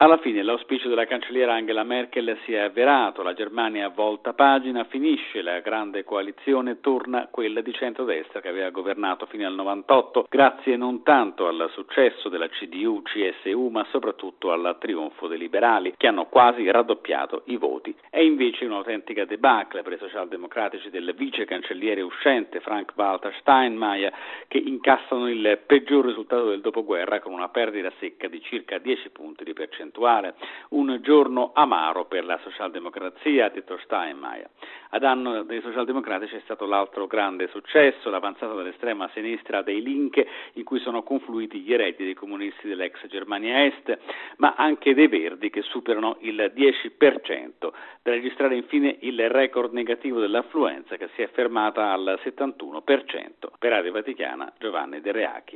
Alla fine l'auspicio della cancelliera Angela Merkel si è avverato, la Germania volta pagina, finisce la grande coalizione, torna quella di centrodestra che aveva governato fino al 98, grazie non tanto al successo della CDU-CSU ma soprattutto al trionfo dei liberali che hanno quasi raddoppiato i voti. È invece un'autentica debacle per i socialdemocratici del vice cancelliere uscente Frank-Walter Steinmeier che incassano il peggior risultato del dopoguerra con una perdita secca di circa 10 punti di percentuale. Un giorno amaro per la socialdemocrazia, ha detto Steinmeier. A danno dei socialdemocratici è stato l'altro grande successo, l'avanzata dell'estrema sinistra dei Linke, in cui sono confluiti gli eredi dei comunisti dell'ex Germania Est, ma anche dei Verdi che superano il 10%, da registrare infine il record negativo dell'affluenza che si è fermata al 71%. Per Radio Vaticana, Giovanni De Reachi.